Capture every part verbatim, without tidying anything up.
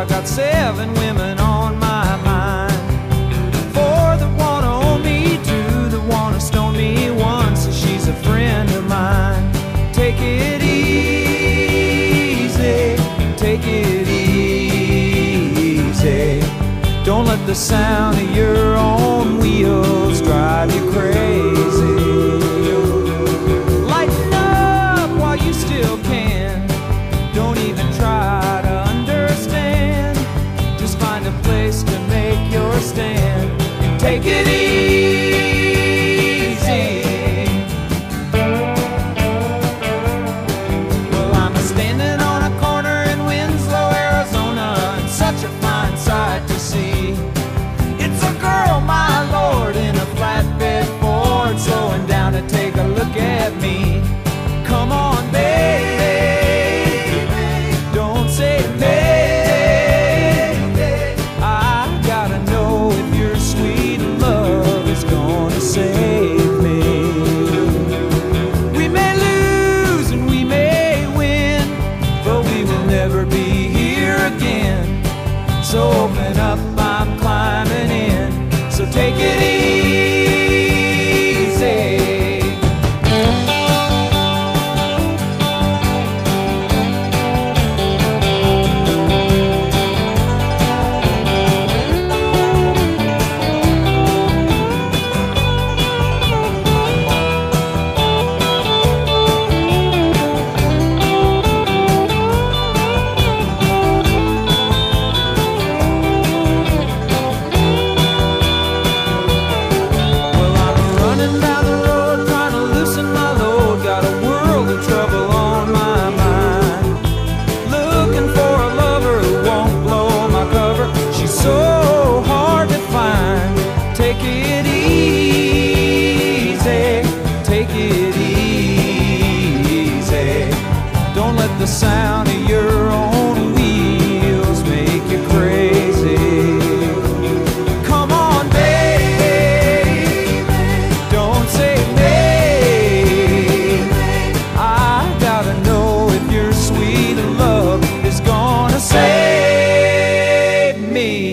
got seven women on my mind. Four that wanna own me, two that wanna stone me, one says she's a friend of mine. Take it easy, take it easy. Don't let the sound of your own wheels drive you crazy. Lighten up while you still can. Don't even try to understand. Just find a place to make your stand and take it easy. Well, I'm a standing on a corner in Winslow, Arizona, and such a fine sight to see. It's a girl, my lord, in a flatbed Ford, slowing down to take a look at me. Come on, baby, don't say maybe. I gotta know if your sweet love is gonna save me. We may lose and we may win, but we will never be here again. So open up, I'm climbing in. So take it easy. The sound of your own wheels make you crazy. Come on, baby, don't say maybe. I gotta know if your sweet love is gonna save me.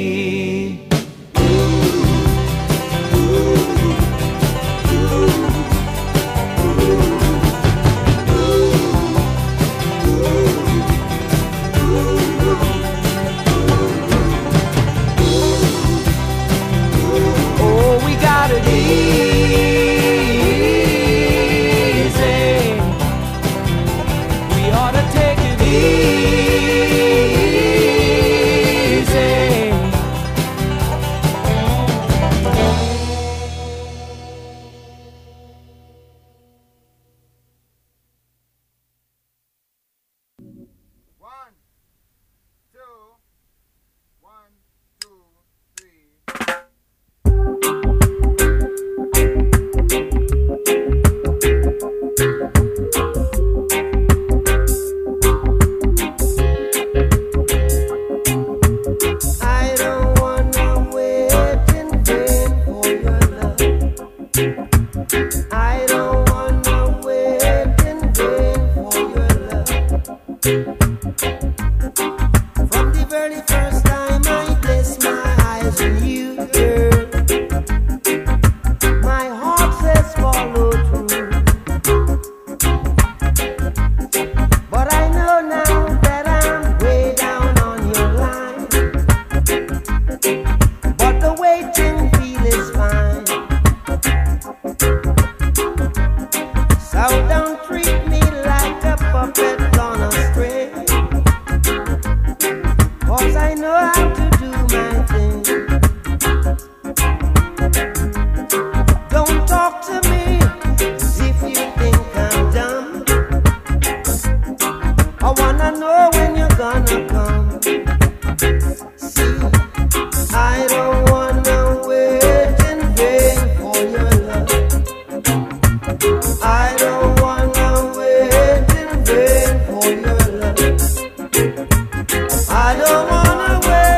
I don't wanna wait.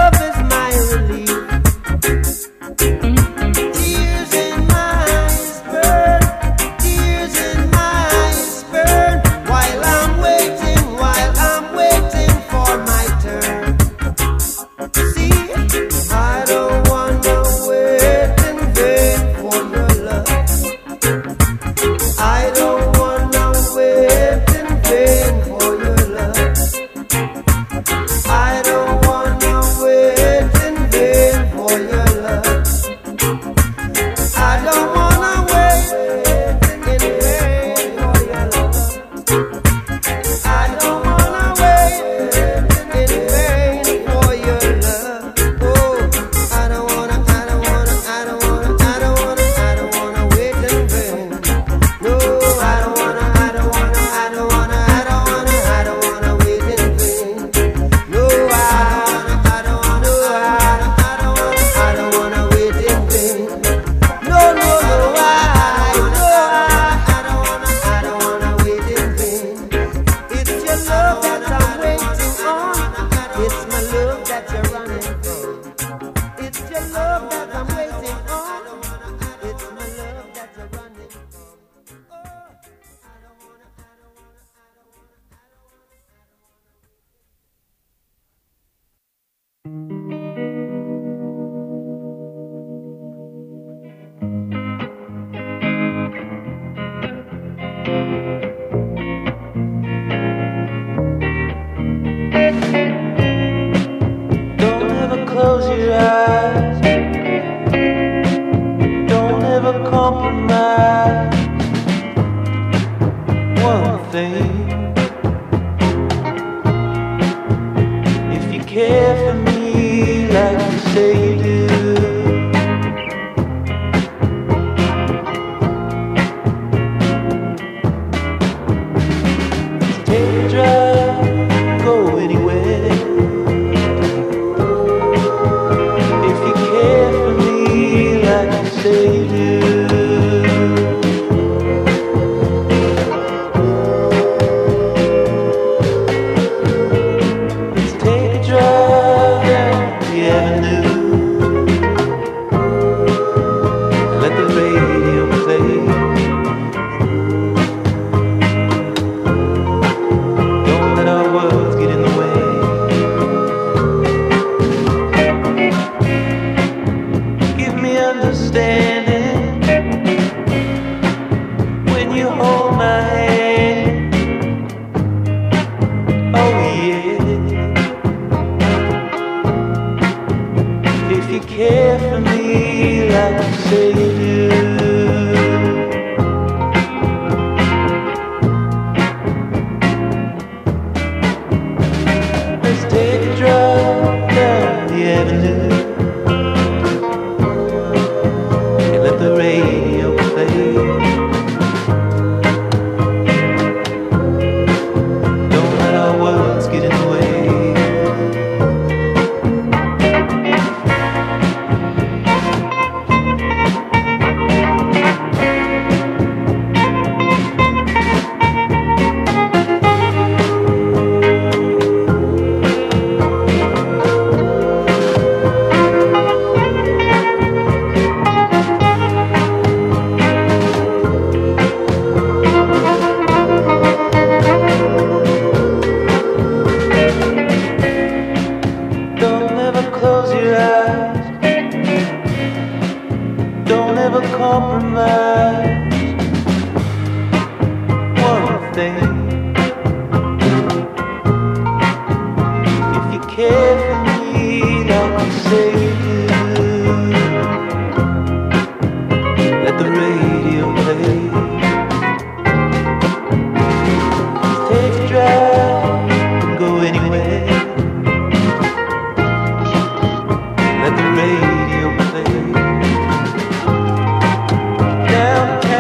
Let the radio play. Downtown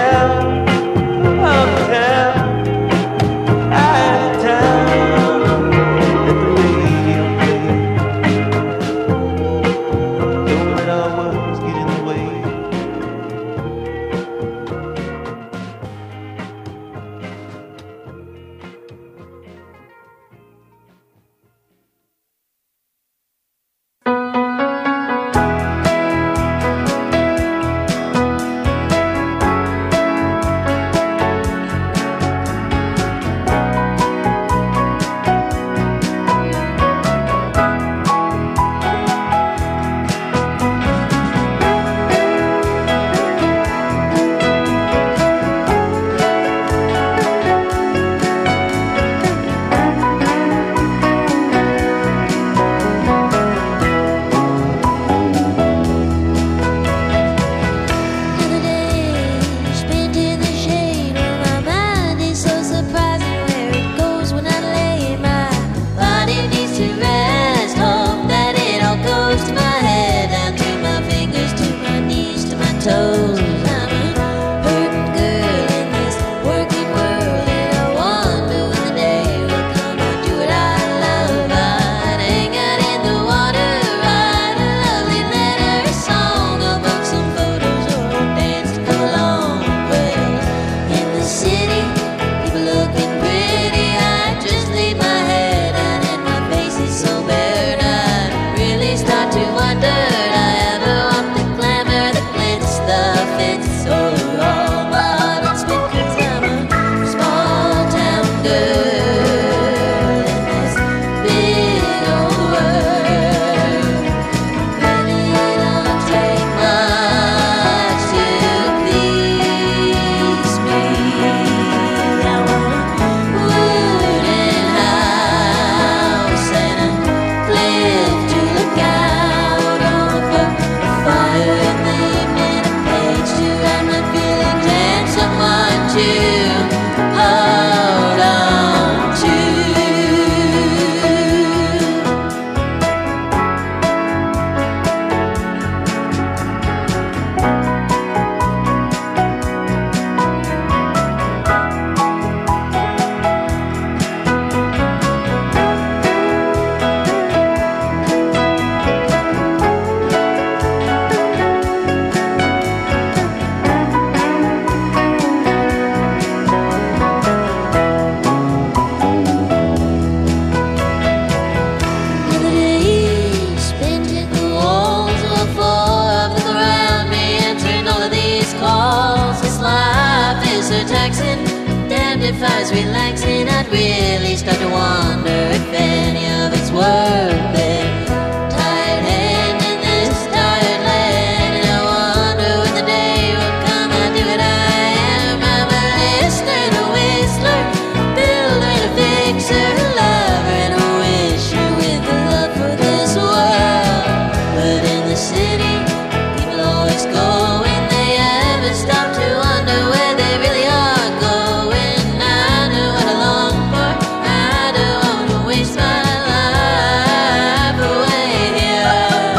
far as relaxing, I'd really start to wonder if any of it's worth it. Tired hand in this tired land, and I wonder when the day will come I'll do what I am. I'm a listener and a whistler, builder and a fixer, a lover and a wisher with a love for this world. But in the city, people always go when they ever stop to wonder where they really are going. I know what I long for, I don't want to waste my life away here.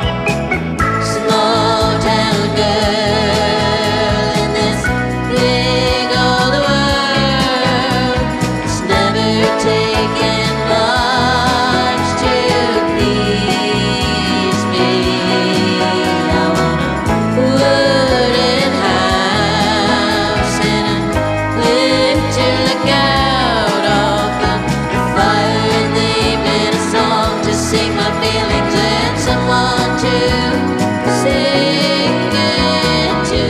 Small town girl in this big old world, it's never taken much to please me. I want a wooden house and a cliff to look out of, a fire in the evening, a song to sing my feelings, and someone to sing it to.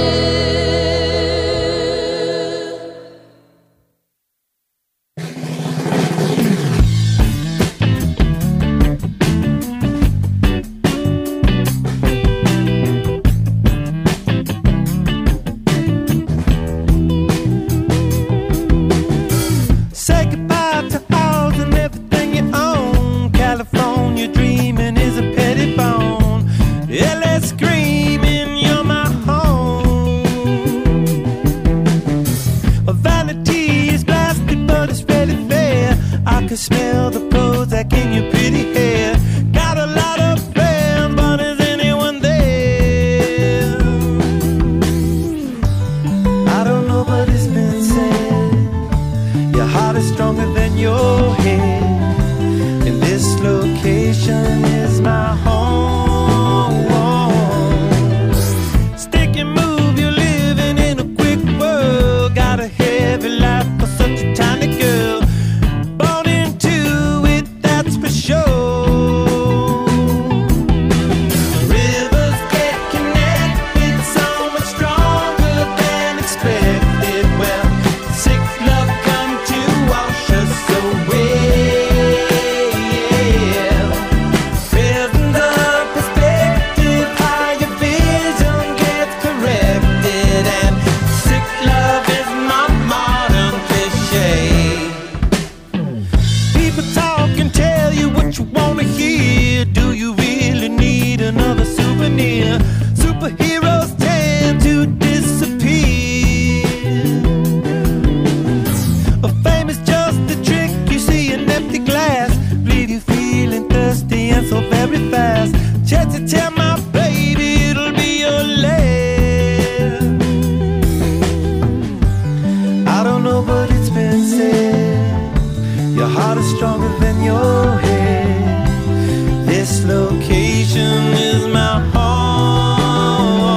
Say goodbye to all and everything you own. California dreaming is a petty bone. L A screaming, you're my home. Vanity is blasted, but it's really fair. I can smell the Prozac in your pretty hair. Got a lot of friends, but is anyone there? I don't know, but it's been said your heart is stronger than your head, and this location is my home. Stick and move, you're living in a quick world. Got a heavy life for such a tiny girl. Born into it, that's for sure. Rivers get connected so much stronger than expected. Well, sick love come to wash us away. Present the perspective, how your vision gets corrected, and sick love is my modern cliche. People talk and tell you what you wanna hear. Do you really need another souvenir? Superheroes tend to disappear. A fame is just a trick, you see an empty glass, leave you feeling thirsty and so very fast. Chance to tell my baby it'll be your last. I don't know, but it's been said your heart is stronger than your head. This location is my home.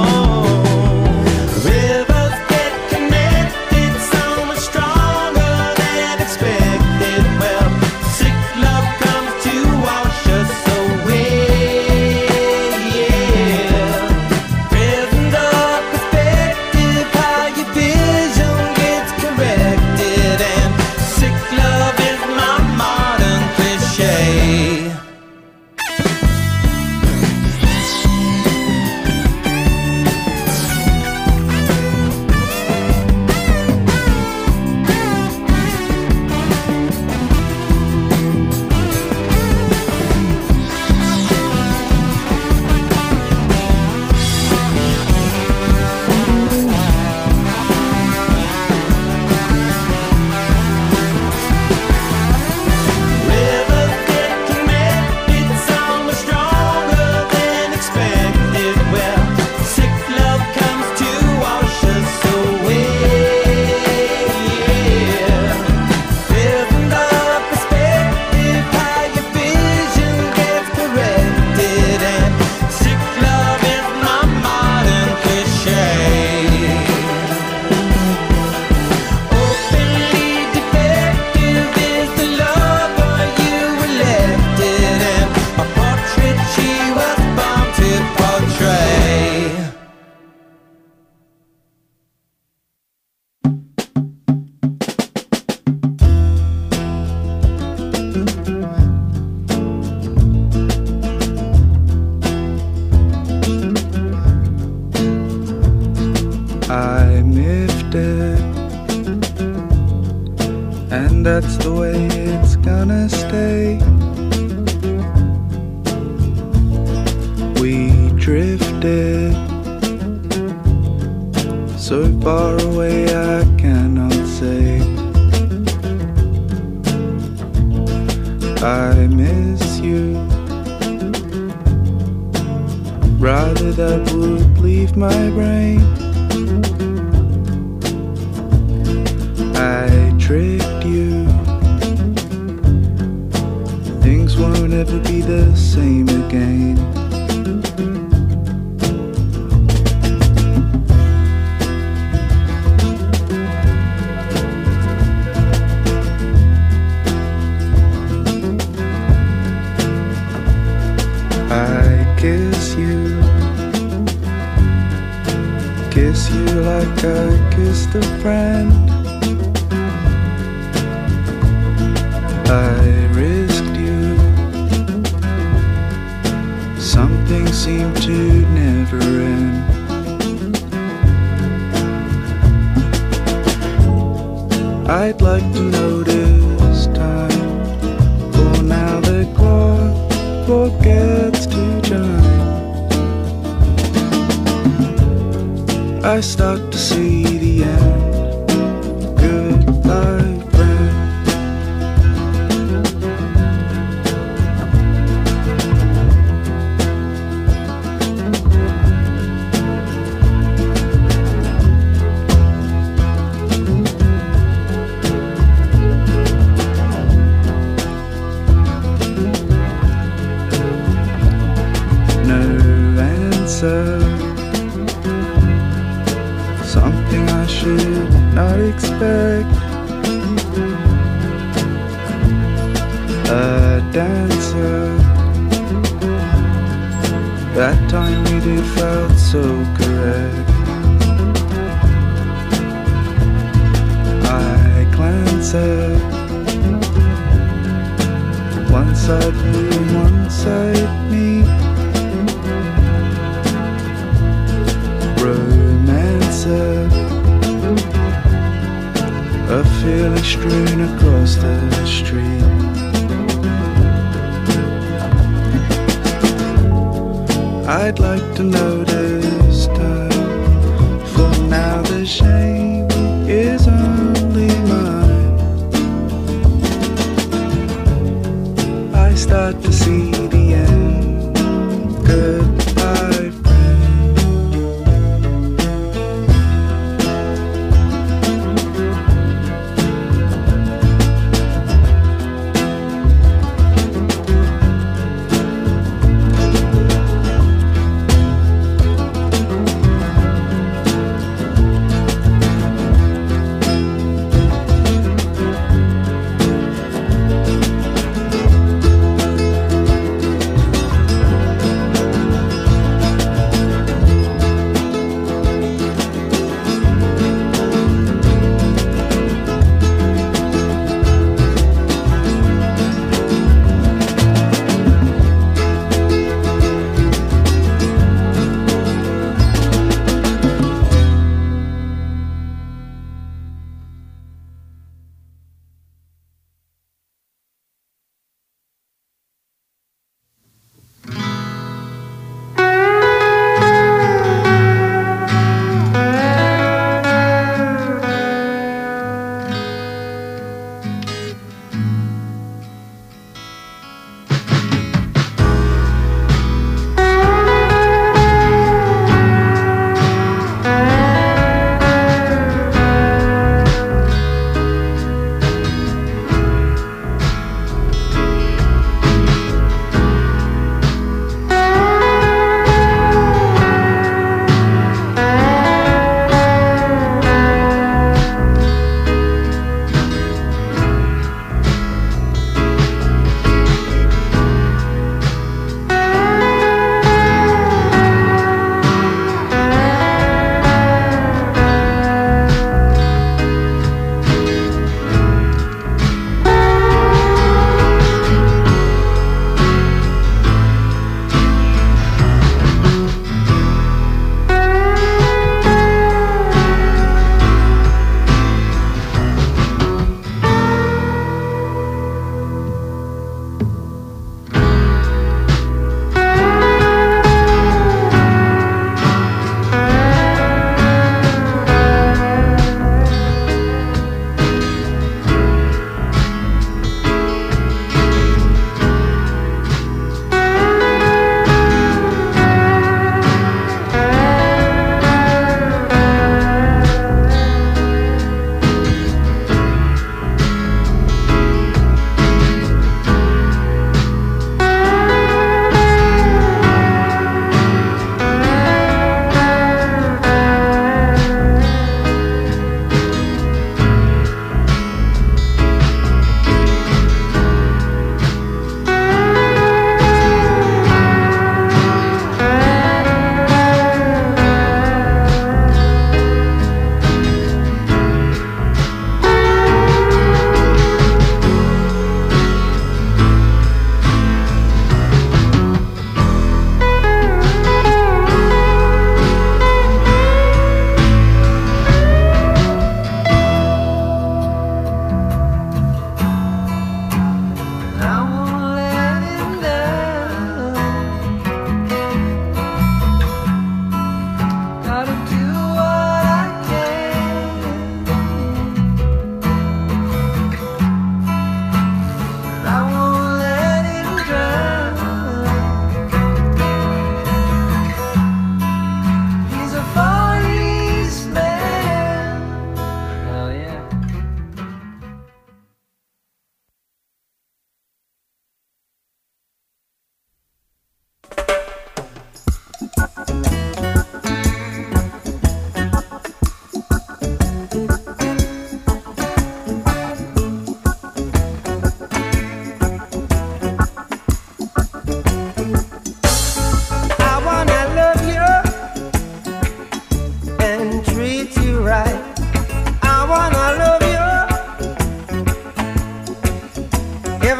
that's the way it's gonna stay. We drifted so far away I cannot say. I miss you, rather that would leave my brain. I tricked you, things won't ever be the same again. I kiss you, kiss you like I kissed a friend. I risked you, something seemed to never end. I'd like to notice time, for now the clock forgets to chime. I start to see the end. Goodbye, friend. No answer, something I should not expect. A dancer, that time we did felt so correct. I glance at one side you and one side me. Romancer, a feeling strewn across the street. I'd like to notice time, for now the shame is only mine. I start to see the end. Goodbye, friend.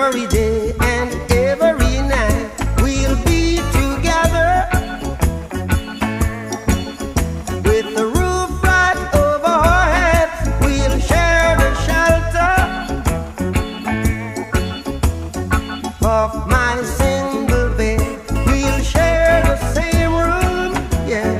every day and every night we'll be together with the roof right over our heads. We'll share the shelter of my single bed. We'll share the same room, yeah.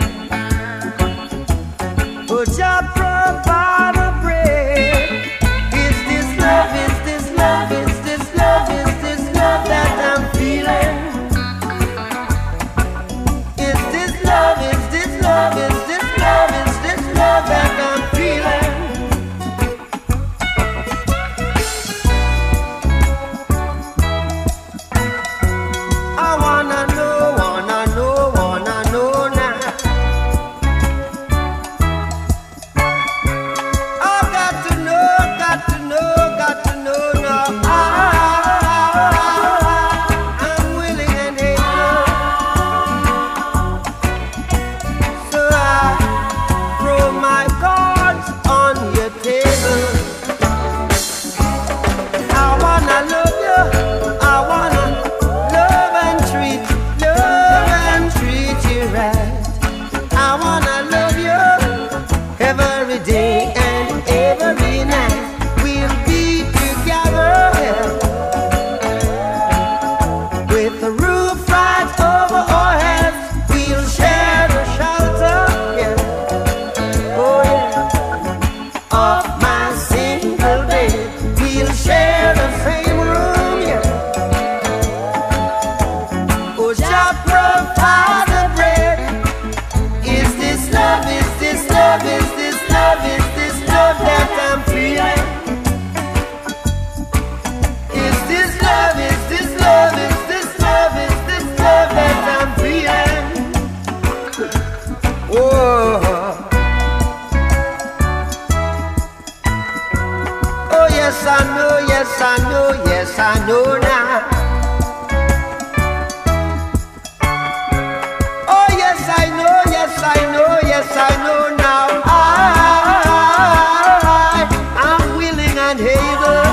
Oh, just provide a bread. Is this love? Is this love? Is this love? Is this love that I'm feeling? Is this love? Is this love? Is this love? Is this love that I'm feeling? I wanna know, wanna know, wanna know now. I got to know, got to know, got to know now. I, I'm willing and able, so I throw my cards on your table. I wanna love you, I wanna love and treat, love and treat you right. I wanna love you every day and every night. We'll be together, yeah, with the roof right over our heads. We'll share the shelter, yeah, oh yeah, of my single bed. We'll share the same room, yeah. Oh, just provide the bread. Is this love? Is this love? Is this love? Is this love that I'm feeling? Is this love? Is this love? Is this love? Is this love that I'm feeling? Oh, oh yes I know, yes I know, yes I know now. Oh yes I know, yes I know, yes I know now. I, I'm willing and able,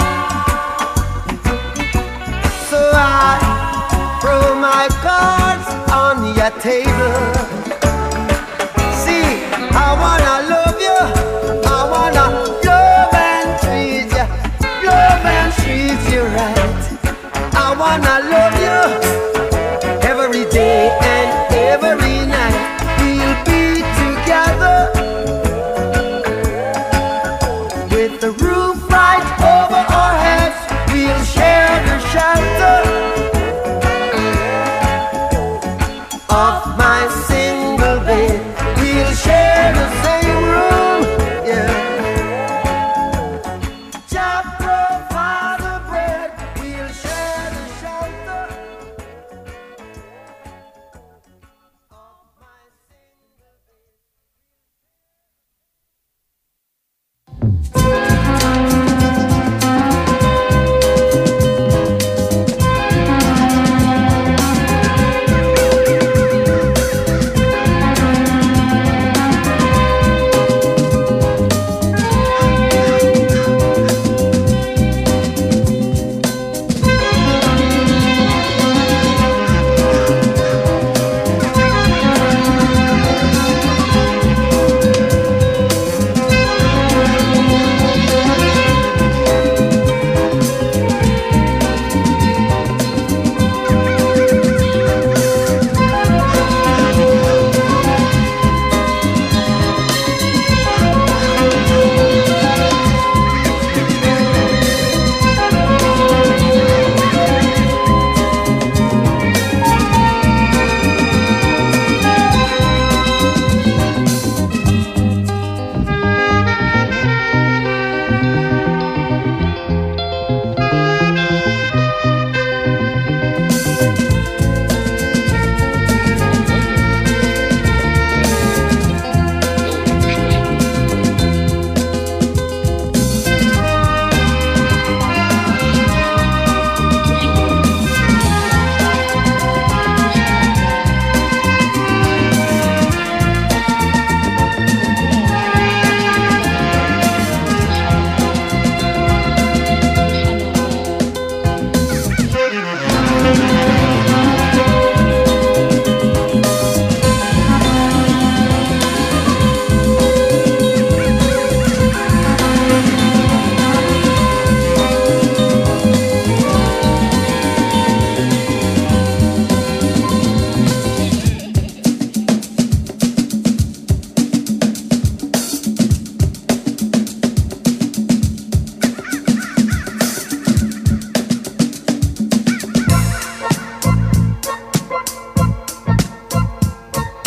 so I throw my cards on your table. See, I wanna love you, I wanna love and treat you, love and treat you right. I wanna love you every day and every night. We'll be together with the roof right over our heads. We'll share the shelter of my single bed. We'll share the same room, yeah. Just provide the bread. We'll share the shelter of my single bed.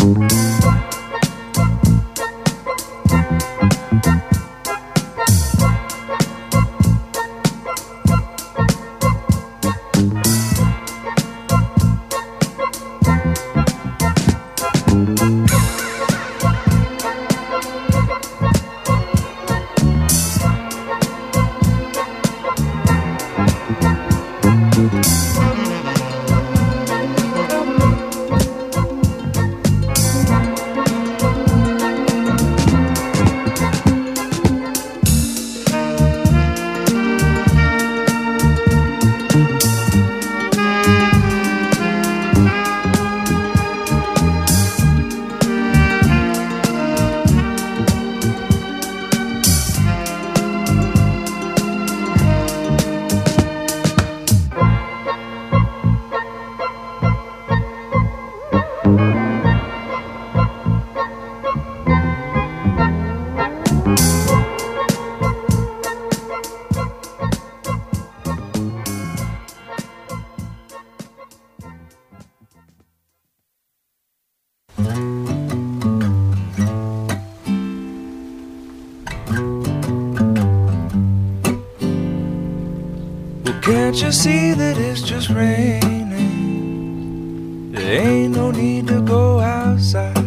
Can't you see that it's just raining? There ain't no need to go outside.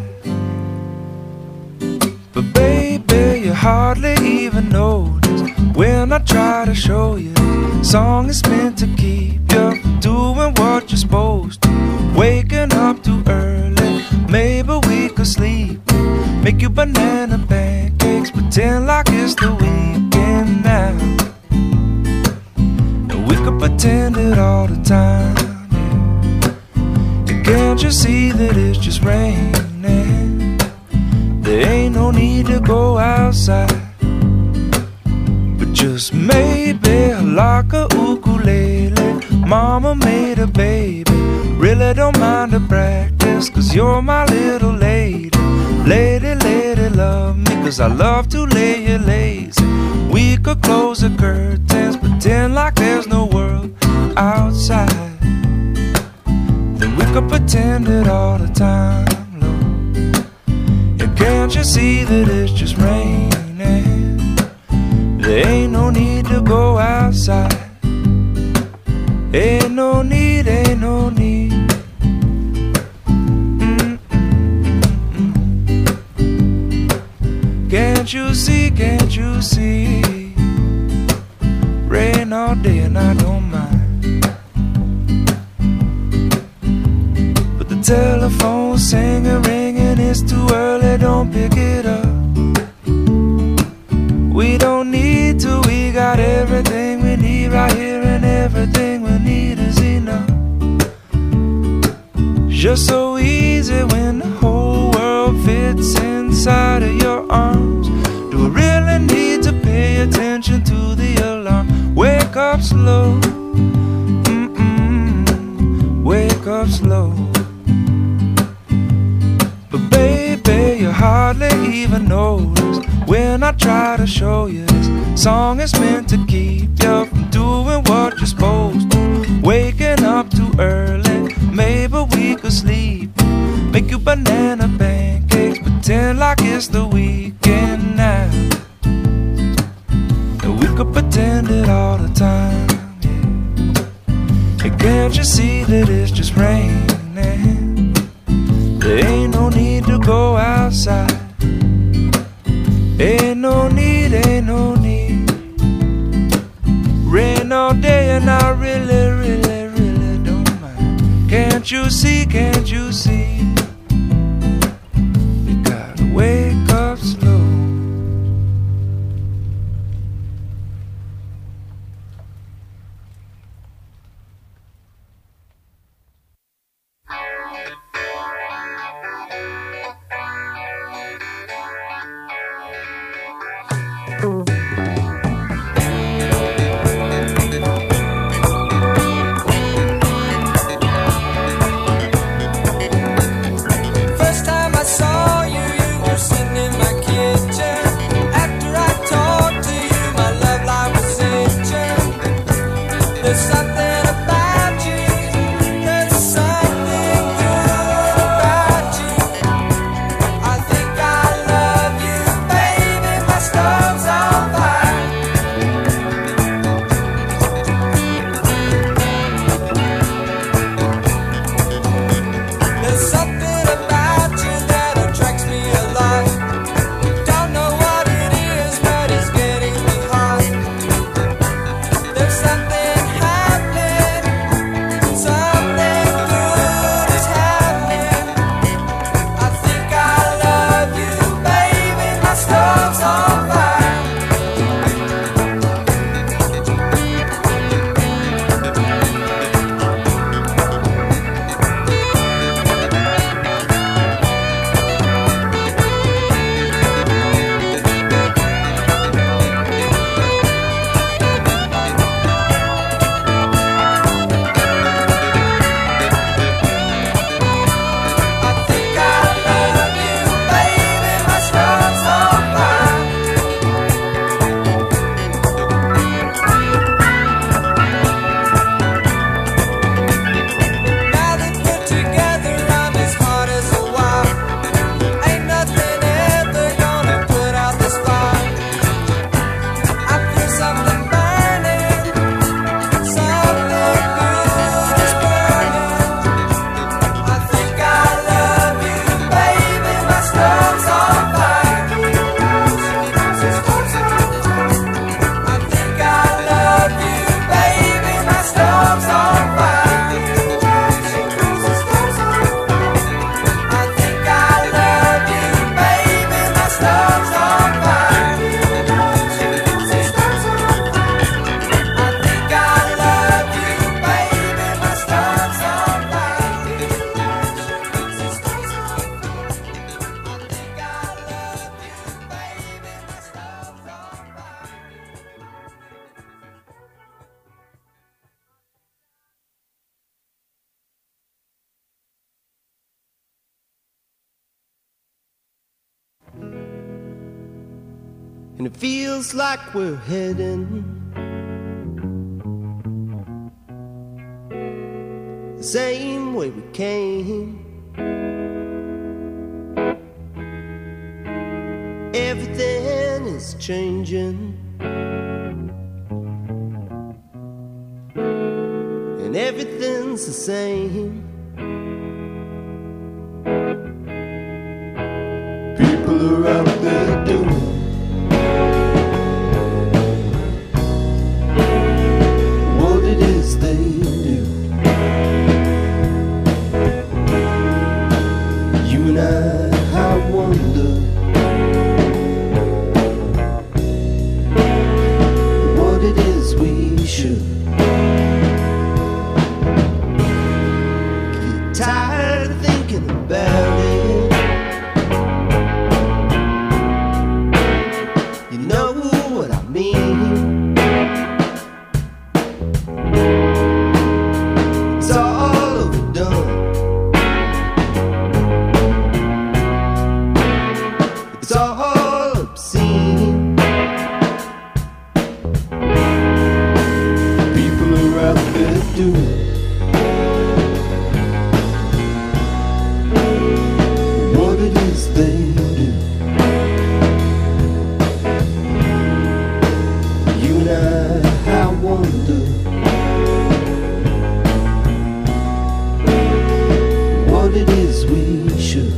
But baby, you hardly even notice when I try to show you the song is meant to keep you from doing what you're supposed to. Waking up too early, maybe we could sleep. Make you banana pancakes, pretend like it's the weekend now. We could pretend it all the time, yeah. And can't you see that it's just raining? There ain't no need to go outside. But just maybe like a ukulele, mama made a baby. Really don't mind the practice, cause you're my little lady. Lady, lady, love me, cause I love to lay you lazy. We could close the curtains, pretend like there's no world outside. Then we could pretend it all the time, Lord. And can't you see that it's just raining? There ain't no need to go outside. Ain't no need, ain't no need. Can't you see, can't you see? Rain all day and I don't mind. But the telephone's singing, ringing, it's too early, don't pick it up. We don't need to, we got everything we need right here, and everything we need is enough. Just so easy when the whole world fits inside of your arms. Do I really need to pay attention to the alarm? Wake up slow, mm-mm, wake up slow. But baby, you hardly even notice when I try to show you this song is meant to keep you from doing what you're supposed to. Waking up too early, maybe we could sleep. Make you banana pancakes, pretend like it's the weekend now. And we could pretend it all the time, yeah. And can't you see that it's just raining? There ain't no need to go outside. Ain't no need, ain't no need. Rain all day and I really, really, really don't mind. Can't you see, can't you see? You gotta wake up slow. and it feels like we're heading the same way we came. Everything is changing, and everything's the same. People are out there doing what it is they do. You and I, I wonder what it is we should. Get tired of thinking about it. You know what I mean. It's all overdone. It's all obscene. People are out there doing what it is they do. You and I, I wonder what it is we should.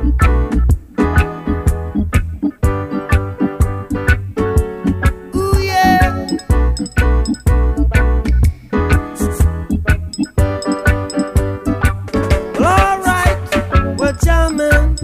Ooh, yeah. Well, all right. Well, gentlemen,